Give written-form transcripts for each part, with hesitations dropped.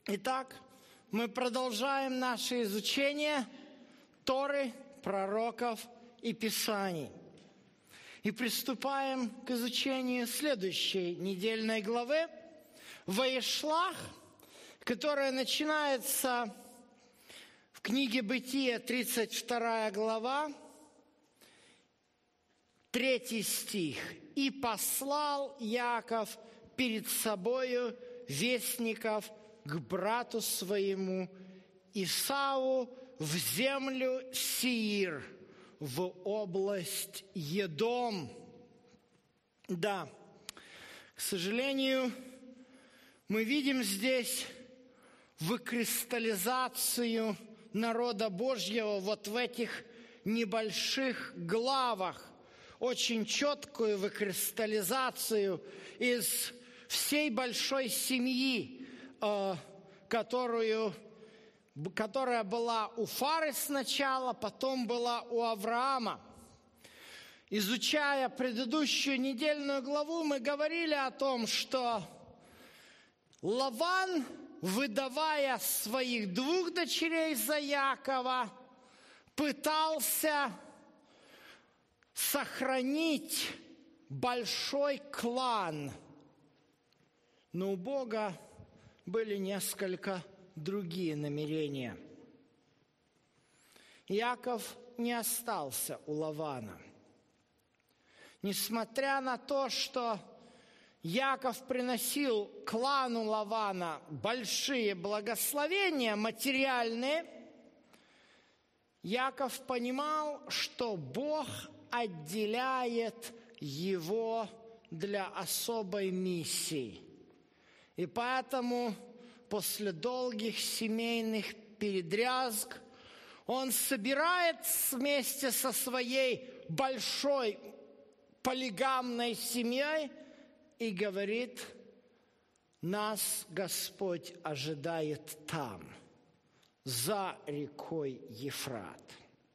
Итак, мы продолжаем наше изучение Торы, пророков и Писаний. И приступаем к изучению следующей недельной главы Ваишлах, которая начинается в книге Бытия, 32 глава, 3 стих. «И послал Яков перед собою вестников к брату своему Исаву в землю Сеир, в область Едом». Да, к сожалению, мы видим здесь выкристаллизацию народа Божьего вот в этих небольших главах, очень четкую выкристаллизацию из всей большой семьи, которая была у Фары сначала, потом была у Авраама. Изучая предыдущую недельную главу, мы говорили о том, что Лаван, выдавая своих 2 дочерей за Якова, пытался сохранить большой клан. Но у Бога были несколько другие намерения. Яков не остался у Лавана. Несмотря на то, что Яков приносил клану Лавана большие благословения материальные, Яков понимал, что Бог отделяет его для особой миссии. И поэтому после долгих семейных передрязг он собирает вместе со своей большой полигамной семьей и говорит: нас Господь ожидает там, за рекой Ефрат.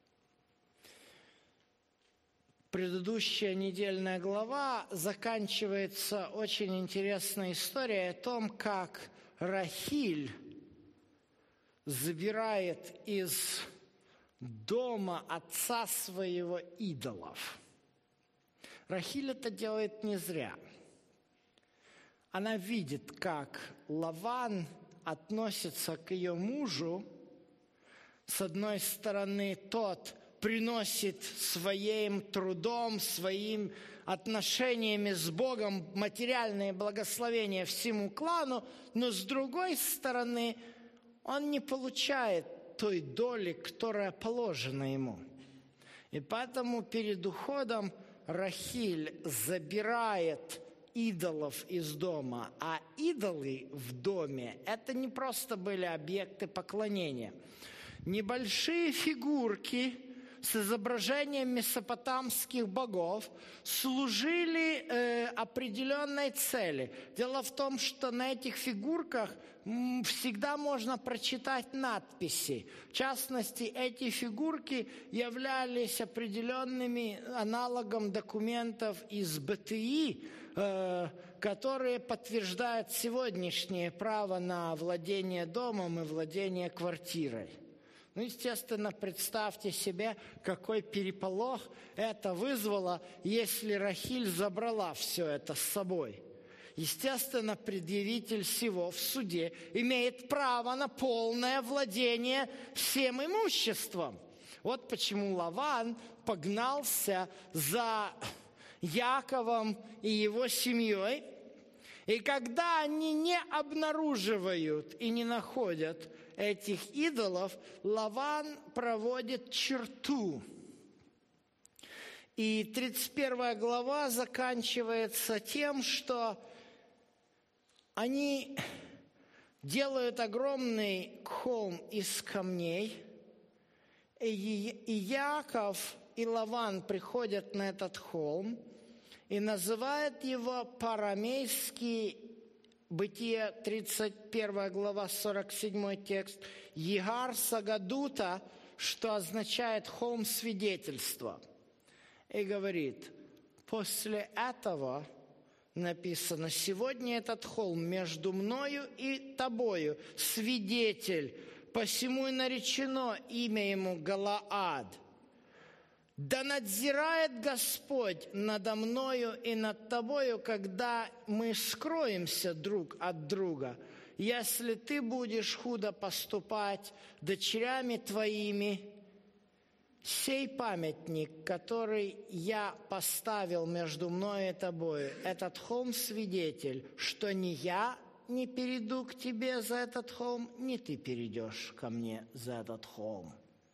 Предыдущая недельная глава заканчивается очень интересной историей о том, как Рахиль забирает из дома отца своего идолов. Рахиль это делает не зря. Она видит, как Лаван относится к ее мужу. С одной стороны, тот приносит своим трудом, своим отношениями с Богом материальные благословения всему клану, но с другой стороны, он не получает той доли, которая положена ему. И поэтому перед уходом Рахиль забирает идолов из дома, а идолы в доме – это не просто были объекты поклонения. Небольшие фигурки с изображением месопотамских богов служили определенной цели. Дело в том, что на этих фигурках всегда можно прочитать надписи. В частности, эти фигурки являлись определенными аналогом документов из БТИ, которые подтверждают сегодняшнее право на владение домом и владение квартирой. Ну, естественно, представьте себе, какой переполох это вызвало, если Рахиль забрала все это с собой. Естественно, предъявитель всего в суде имеет право на полное владение всем имуществом. Вот почему Лаван погнался за Яковом и его семьей. И когда они не обнаруживают и не находят этих идолов, Лаван проводит черту. И 31 глава заканчивается тем, что они делают огромный холм из камней, и Яков и Лаван приходят на этот холм и называют его по-арамейски, Бытие, 31 глава, 47 текст, Егар Сагадута, что означает холм свидетельства. И говорит: после этого написано: «Сегодня этот холм между мною и тобою, свидетель, посему и наречено имя ему Галаад. Да надзирает Господь надо мною и над тобою, когда мы скроемся друг от друга. Если ты будешь худо поступать дочерями твоими, сей памятник, который я поставил между мною и тобою, этот холм свидетель, что ни я не перейду к тебе за этот холм, ни ты перейдешь ко мне за этот холм».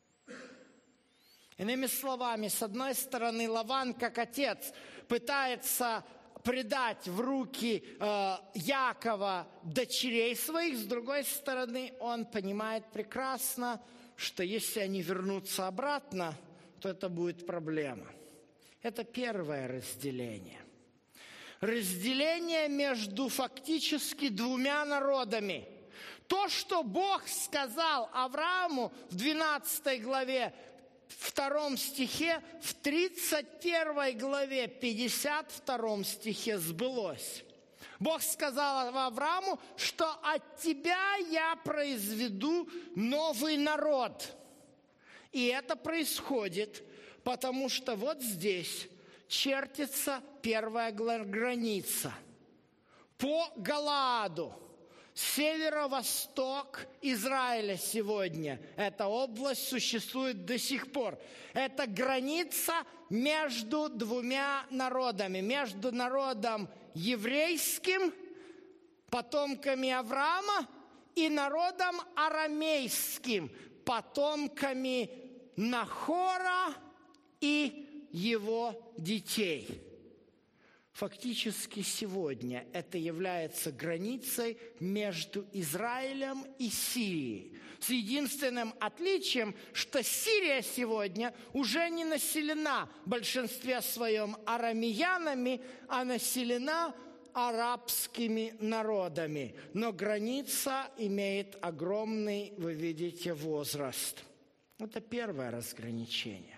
Иными словами, с одной стороны, Лаван, как отец, пытается предать в руки Якова дочерей своих, с другой стороны, он понимает прекрасно, что если они вернутся обратно, то это будет проблема. Это первое разделение. Разделение между фактически двумя народами. То, что Бог сказал Аврааму в 12 главе, 2 стихе, в 31 главе, 52 стихе сбылось. Бог сказал Аврааму, что от тебя я произведу новый народ. И это происходит, потому что вот здесь чертится первая граница. По Галааду, северо-восток Израиля сегодня. Эта область существует до сих пор. Это граница между двумя народами. Между народом еврейским, потомками Авраама, и народом арамейским, потомками Нахора и его детей. Фактически сегодня это является границей между Израилем и Сирией. С единственным отличием, что Сирия сегодня уже не населена в большинстве своем арамеянами, а населена арабскими народами. Но граница имеет огромный, вы видите, возраст. Это первое разграничение.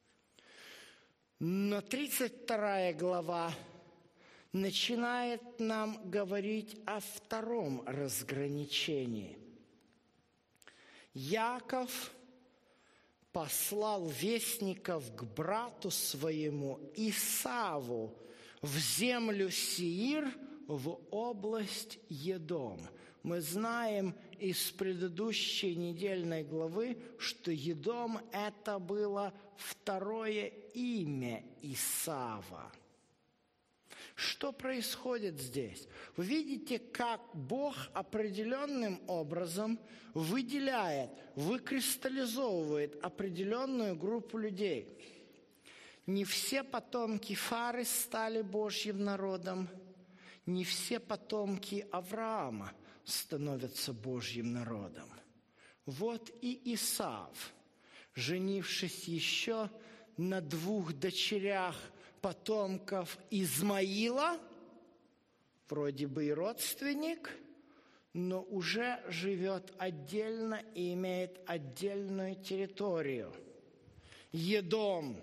Но 32 глава начинает нам говорить о втором разграничении. Яков послал вестников к брату своему Исаву в землю Сеир, в область Едом. Мы знаем из предыдущей недельной главы, что Едом – это было второе имя Исава. Что происходит здесь? Вы видите, как Бог определенным образом выделяет, выкристаллизовывает определенную группу людей. Не все потомки Фары стали Божьим народом, не все потомки Авраама становятся Божьим народом. Вот и Исав, женившись еще на 2 дочерях потомков Измаила, вроде бы и родственник, но уже живет отдельно и имеет отдельную территорию. Едом.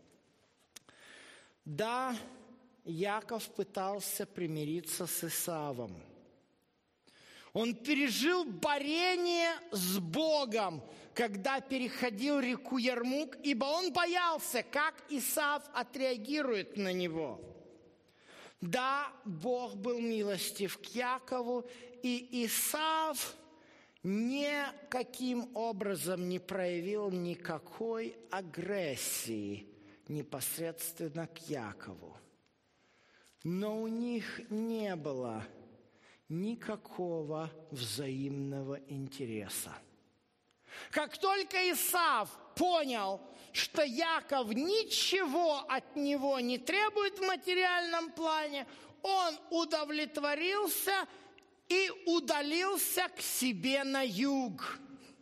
Да, Яков пытался примириться с Исавом. Он пережил борение с Богом, когда переходил реку Ярмук, ибо он боялся, как Исав отреагирует на него. Да, Бог был милостив к Якову, и Исав никаким образом не проявил никакой агрессии непосредственно к Якову. Но у них не было никакого взаимного интереса. Как только Исав понял, что Яков ничего от него не требует в материальном плане, он удовлетворился и удалился к себе на юг.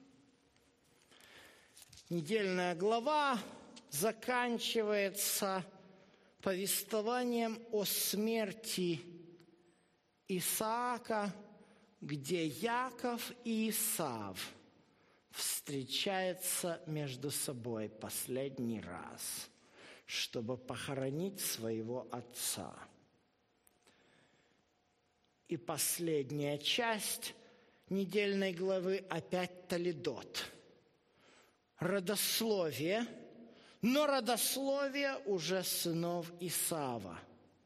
Недельная глава заканчивается повествованием о смерти Исаака, где Яков и Исав встречаются между собой последний раз, чтобы похоронить своего отца. И последняя часть недельной главы опять Толедот. Родословие, но родословие уже сынов Исава.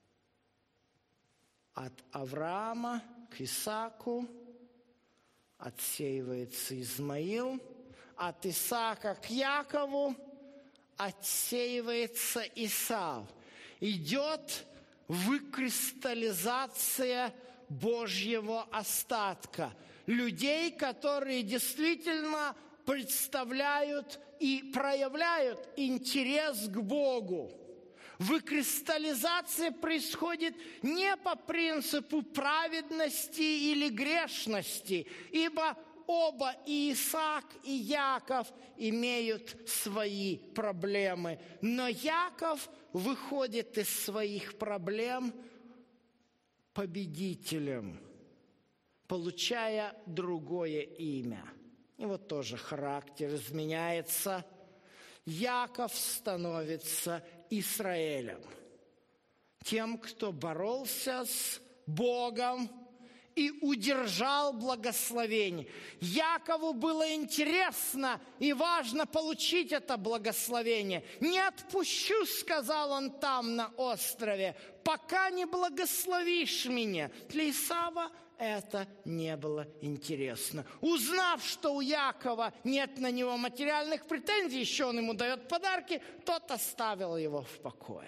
От Авраама к Исааку отсеивается Измаил, от Исаака к Якову отсеивается Исав. Идет выкристаллизация Божьего остатка. Людей, которые действительно представляют и проявляют интерес к Богу. Выкристаллизация происходит не по принципу праведности или грешности, ибо оба, и Исаак, и Яков, имеют свои проблемы. Но Яков выходит из своих проблем победителем, получая другое имя. И вот тоже характер изменяется. Яков становится Израилем, тем, кто боролся с Богом и удержал благословение. Якову было интересно и важно получить это благословение. «Не отпущу, — сказал он там на острове, — пока не благословишь меня». Для Исава это не было интересно. Узнав, что у Якова нет на него материальных претензий, еще он ему дает подарки, тот оставил его в покое.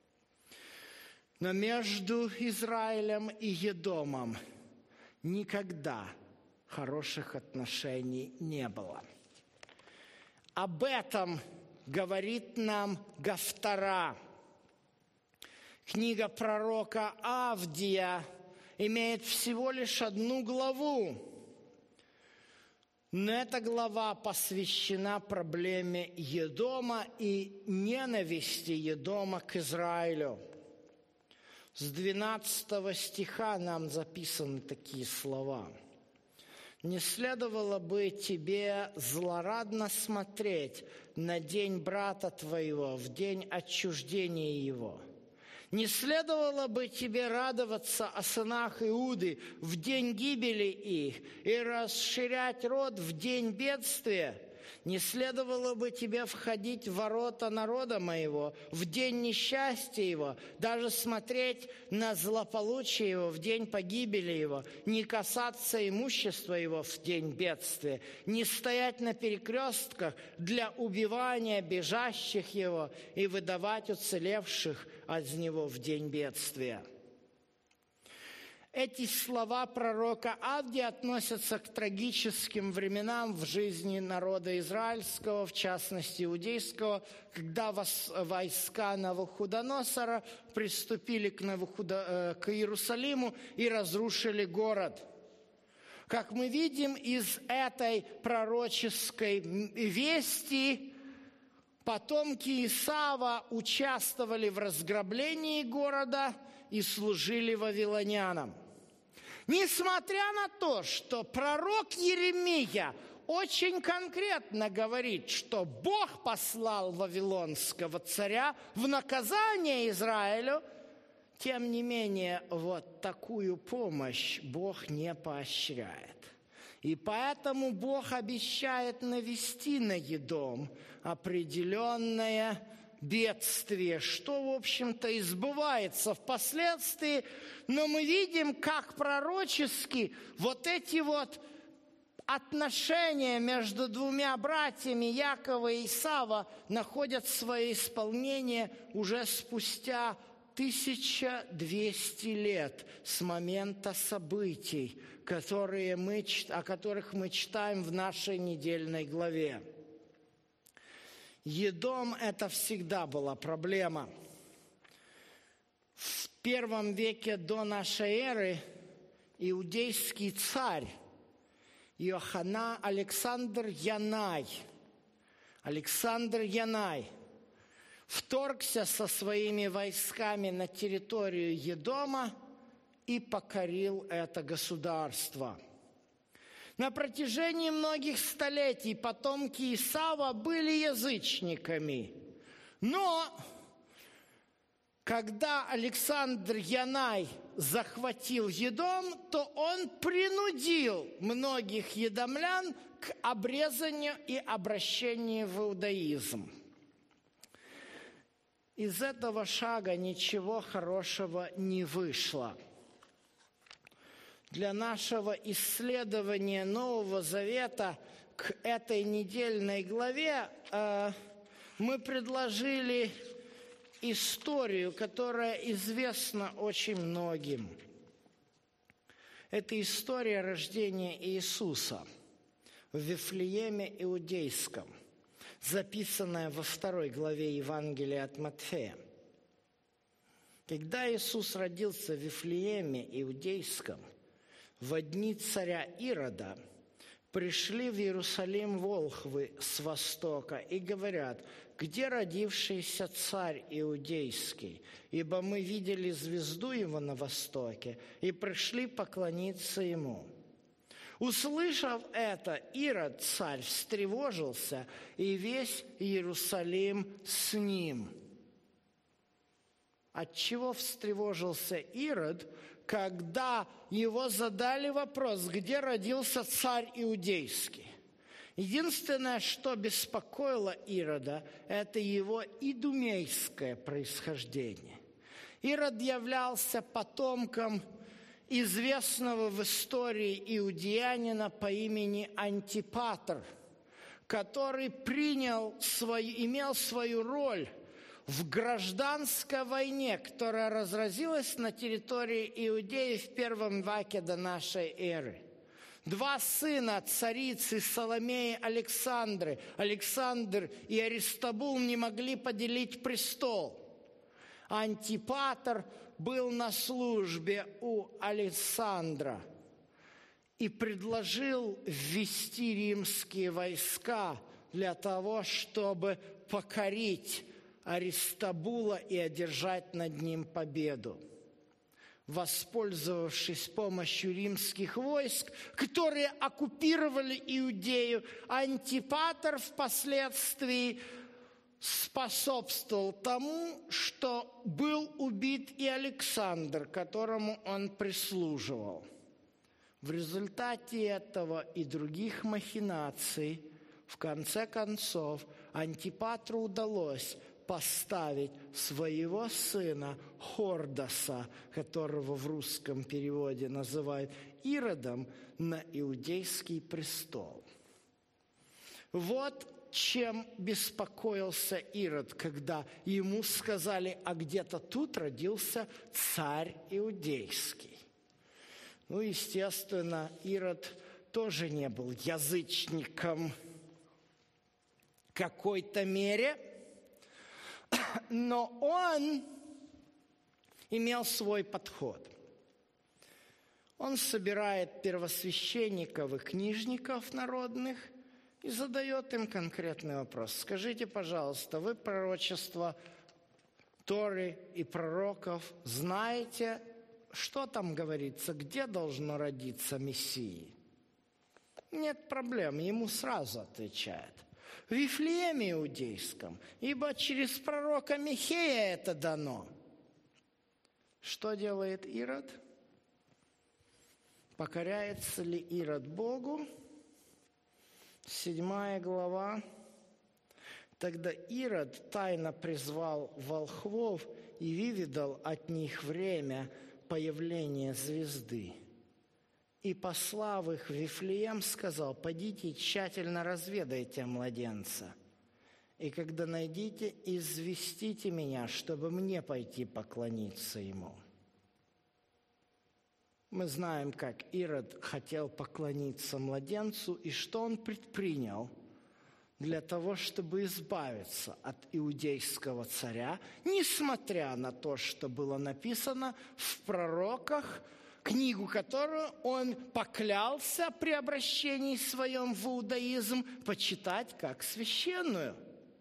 Но между Израилем и Едомом никогда хороших отношений не было. Об этом говорит нам Гафтара. Книга пророка Авдия имеет всего лишь 1 главу. Но эта глава посвящена проблеме Едома и ненависти Едома к Израилю. С 12 стиха нам записаны такие слова. «Не следовало бы тебе злорадно смотреть на день брата твоего, в день отчуждения его. Не следовало бы тебе радоваться о сынах Иуды в день гибели их и расширять род в день бедствия. Не следовало бы тебе входить в ворота народа моего в день несчастья его, даже смотреть на злополучие его в день погибели его, не касаться имущества его в день бедствия, не стоять на перекрестках для убивания бежащих его и выдавать уцелевших от него в день бедствия». Эти слова пророка Авдия относятся к трагическим временам в жизни народа израильского, в частности иудейского, когда войска Навуходоносора приступили к Иерусалиму и разрушили город. Как мы видим из этой пророческой вести, потомки Исава участвовали в разграблении города и служили вавилонянам. Несмотря на то, что пророк Иеремия очень конкретно говорит, что Бог послал вавилонского царя в наказание Израилю, тем не менее, вот такую помощь Бог не поощряет. И поэтому Бог обещает навести на Едом определенное бедствие, что, в общем-то, и сбывается впоследствии. Но мы видим, как пророчески вот эти вот отношения между двумя братьями Якова и Исава находят свое исполнение уже спустя 1200 лет с момента событий, о которых мы читаем в нашей недельной главе. Едом – это всегда была проблема. В 1 веке до нашей эры иудейский царь Александр Янай вторгся со своими войсками на территорию Едома и покорил это государство. На протяжении многих столетий потомки Исава были язычниками, но когда Александр Янай захватил Едом, то он принудил многих едомлян к обрезанию и обращению в иудаизм. Из этого шага ничего хорошего не вышло. Для нашего исследования Нового Завета к этой недельной главе мы предложили историю, которая известна очень многим. Это история рождения Иисуса в Вифлееме Иудейском, записанная во 2 главе Евангелия от Матфея. Когда Иисус родился в Вифлееме Иудейском, во дни царя Ирода, пришли в Иерусалим волхвы с востока и говорят: «Где родившийся царь Иудейский? Ибо мы видели звезду его на востоке и пришли поклониться ему». Услышав это, Ирод, царь, встревожился, и весь Иерусалим с ним. Отчего встревожился Ирод, когда его задали вопрос, где родился царь Иудейский? Единственное, что беспокоило Ирода, это его идумейское происхождение. Ирод являлся потомком известного в истории иудеянина по имени Антипатр, который имел свою роль в гражданской войне, которая разразилась на территории Иудеи в 1 веке до нашей эры. 2 сына царицы Соломеи Александры, Александр и Аристобул, не могли поделить престол. Антипатр был на службе у Александра и предложил ввести римские войска для того, чтобы покорить Аристобула и одержать над ним победу. Воспользовавшись помощью римских войск, которые оккупировали Иудею, Антипатр впоследствии способствовал тому, что был убит и Александр, которому он прислуживал. В результате этого и других махинаций, в конце концов, Антипатру удалось поставить своего сына Хордаса, которого в русском переводе называют Иродом, на иудейский престол. Вот чем беспокоился Ирод, когда ему сказали: а где-то тут родился царь иудейский. Естественно, Ирод тоже не был язычником в какой-то мере, но он имел свой подход. Он собирает первосвященников и книжников народных и задает им конкретный вопрос. Скажите, пожалуйста, вы пророчества Торы и пророков знаете, что там говорится, где должно родиться Мессия? Нет проблем, ему сразу отвечают: в Вифлееме Иудейском, ибо через пророка Михея это дано. Что делает Ирод? Покоряется ли Ирод Богу? 7 глава. Тогда Ирод тайно призвал волхвов и выведал от них время появления звезды. И, послав их в Вифлеем, сказал: «Подите и тщательно разведайте младенца, и когда найдите, известите меня, чтобы мне пойти поклониться ему». Мы знаем, как Ирод хотел поклониться младенцу, и что он предпринял для того, чтобы избавиться от иудейского царя, несмотря на то, что было написано в пророках, книгу, которую он поклялся при обращении своем в иудаизм почитать как священную.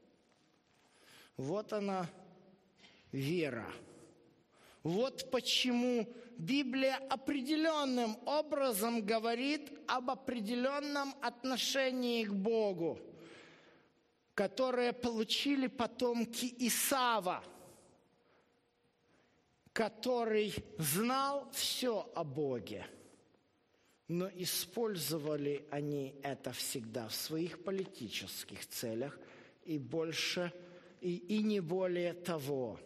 Вот она, вера. Вот почему Библия определенным образом говорит об определенном отношении к Богу, которое получили потомки Исава. который знал все о Боге, но использовали они это всегда в своих политических целях и больше, и не более того.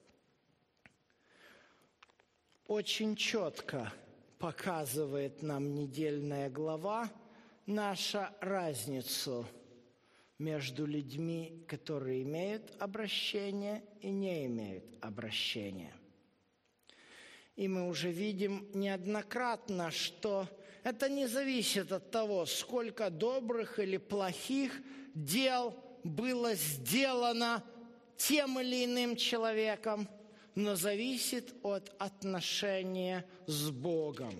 Очень четко показывает нам недельная глава нашу разницу между людьми, которые имеют обращение и не имеют обращения. И мы уже видим неоднократно, что это не зависит от того, сколько добрых или плохих дел было сделано тем или иным человеком, но зависит от отношения с Богом.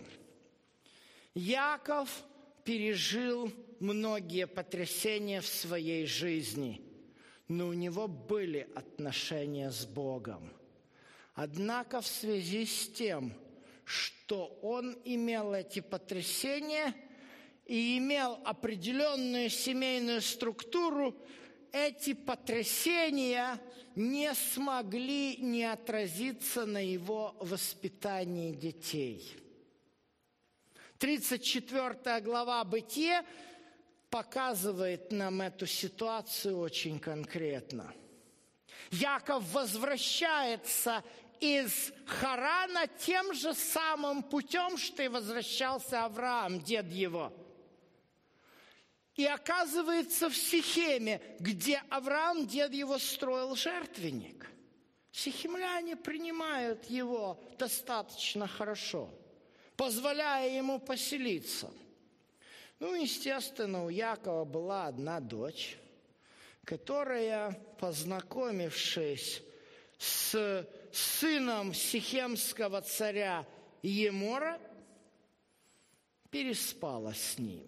Яков пережил многие потрясения в своей жизни, но у него были отношения с Богом. Однако в связи с тем, что он имел эти потрясения и имел определенную семейную структуру, эти потрясения не смогли не отразиться на его воспитании детей. 34 глава Бытие показывает нам эту ситуацию очень конкретно. Яков возвращается из Харана тем же самым путем, что и возвращался Авраам, дед его. И оказывается в Сихеме, где Авраам, дед его, строил жертвенник. Сихемляне принимают его достаточно хорошо, позволяя ему поселиться. Естественно, у Якова была одна дочь, которая, познакомившись с сыном сихемского царя Емора, переспала с ним.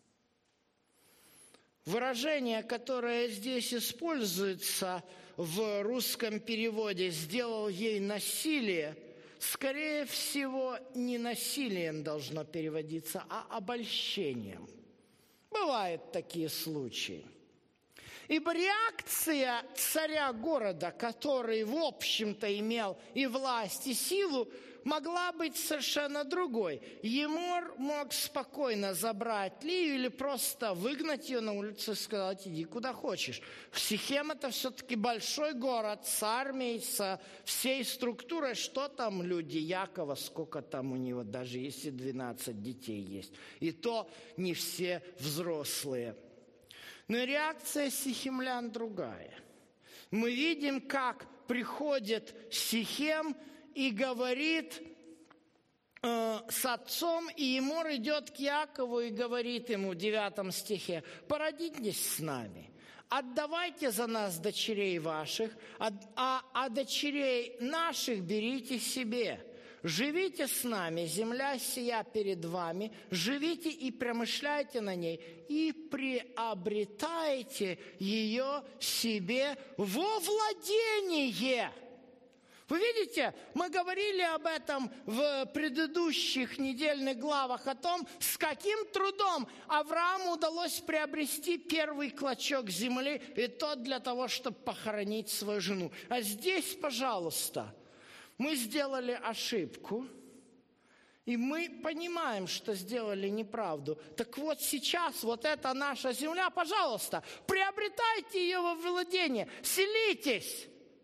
Выражение, которое здесь используется в русском переводе «сделал ей насилие», скорее всего, не насилием должно переводиться, а обольщением. Бывают такие случаи. Ибо реакция царя города, который, в общем-то, имел и власть, и силу, могла быть совершенно другой. Емор мог спокойно забрать Лию или просто выгнать ее на улицу и сказать: иди куда хочешь. Сихем – это все-таки большой город с армией, со всей структурой. Что там люди Якова, сколько там у него, даже если 12 детей есть. И то не все взрослые. Но реакция сихемлян другая. Мы видим, как приходит Сихем и говорит с отцом, и Емор идет к Якову и говорит ему в 9 стихе: «Породитесь с нами, отдавайте за нас дочерей ваших, а дочерей наших берите себе. Живите с нами, земля сия перед вами, живите и промышляйте на ней, и приобретайте ее себе во владение». Вы видите, мы говорили об этом в предыдущих недельных главах, о том, с каким трудом Аврааму удалось приобрести первый клочок земли, и то для того, чтобы похоронить свою жену. А здесь, пожалуйста, мы сделали ошибку, и мы понимаем, что сделали неправду. Так вот сейчас вот эта наша земля, пожалуйста, приобретайте ее во владение, селитесь.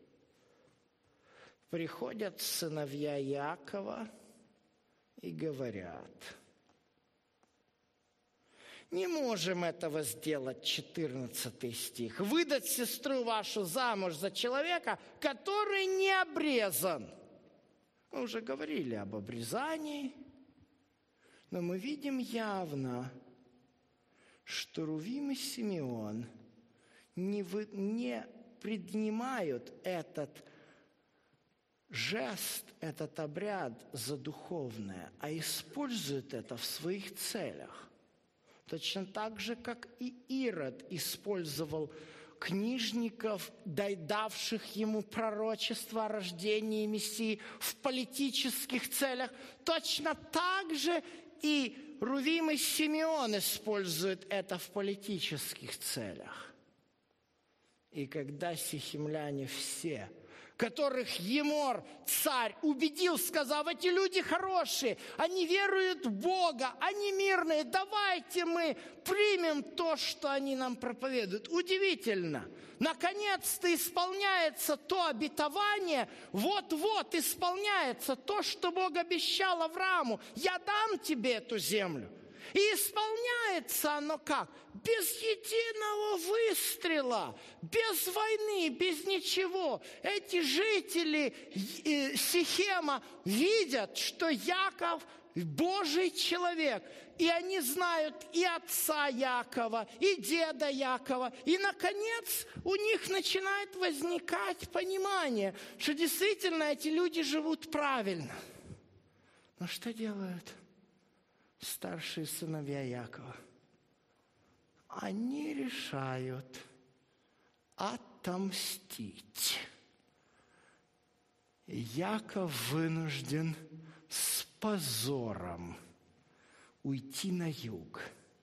Приходят сыновья Якова и говорят: не можем этого сделать, 14 стих, выдать сестру вашу замуж за человека, который не обрезан. Мы уже говорили об обрезании, но мы видим явно, что Рувим и Симеон не принимают этот жест, этот обряд за духовное, а используют это в своих целях. Точно так же, как и Ирод использовал книжников, давших ему пророчество о рождении Мессии в политических целях, точно так же и Рувим и Симеон используют это в политических целях. И когда сихемляне все которых Емор, царь, убедил, сказав: эти люди хорошие, они веруют в Бога, они мирные, давайте мы примем то, что они нам проповедуют. Удивительно. Наконец-то исполняется то обетование, вот-вот исполняется то, что Бог обещал Аврааму: я дам тебе эту землю. И исполняется оно как? Без единого выстрела, без войны, без ничего. Эти жители Сихема видят, что Яков Божий человек. И они знают и отца Якова, и деда Якова. И, наконец, у них начинает возникать понимание, что действительно эти люди живут правильно. Но что делают старшие сыновья Якова? Они решают отомстить. Яков вынужден с позором уйти на юг.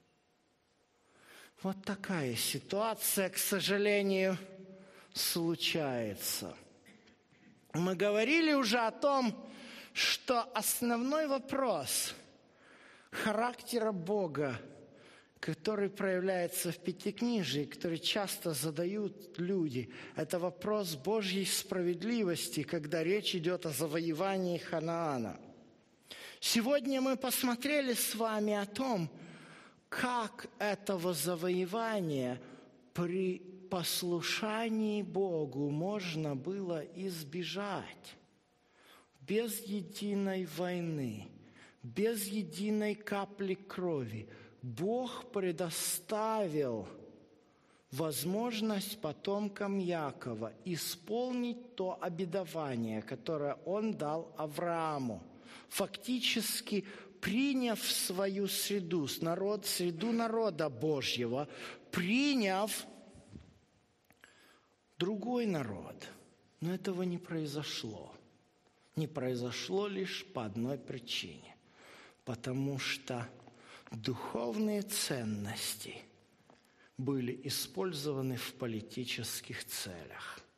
Вот такая ситуация, к сожалению, случается. Мы говорили уже о том, что основной вопрос характера Бога, который проявляется в Пятикнижии, который часто задают люди, это вопрос Божьей справедливости, когда речь идет о завоевании Ханаана. Сегодня мы посмотрели с вами о том, как этого завоевания при послушании Богу можно было избежать без единой войны, без единой капли крови. Бог предоставил возможность потомкам Якова исполнить то обетование, которое Он дал Аврааму, фактически приняв в свою среду, среду народа Божьего, приняв другой народ. Но этого не произошло. Не произошло лишь по одной причине. Потому что духовные ценности были использованы в политических целях.